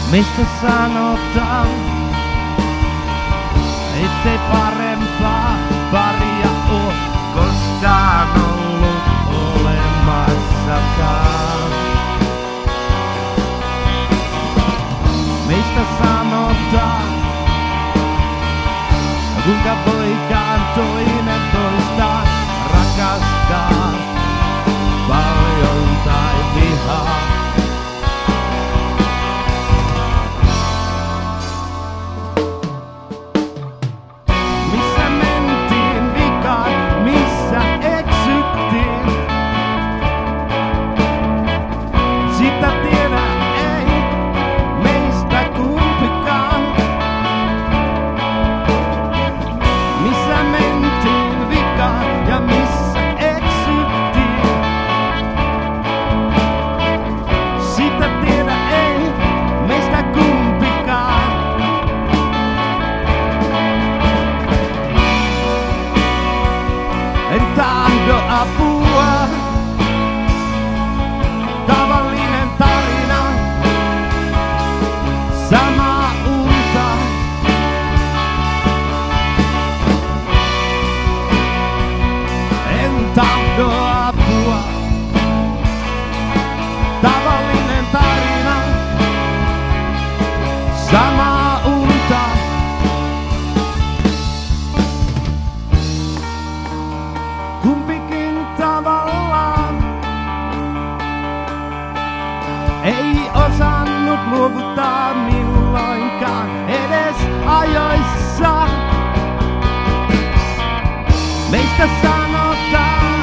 Mistä sanotaan, ettei parempaa paria oo koskaan ollut olemassakaan. Mistä sanotaan, kuinka voikaan toinen toista rakastaa paljon tai vihaa. Missä mentiin vikaan, missä eksyttiin? Sitä tiedä ei meistä kumpikaan. Missä mentiin vikaan ja missä eksyttiin? Sitä tiedä ei meistä kumpikaan. En tahdo apua, tavallinen tarina, sama unta. En tahdo apua, tavallinen tarina, sama unta. Kumpikin tavallaan ei osannut luovuttaa milloinkaan edes ajoissa. Meistä sanotaan,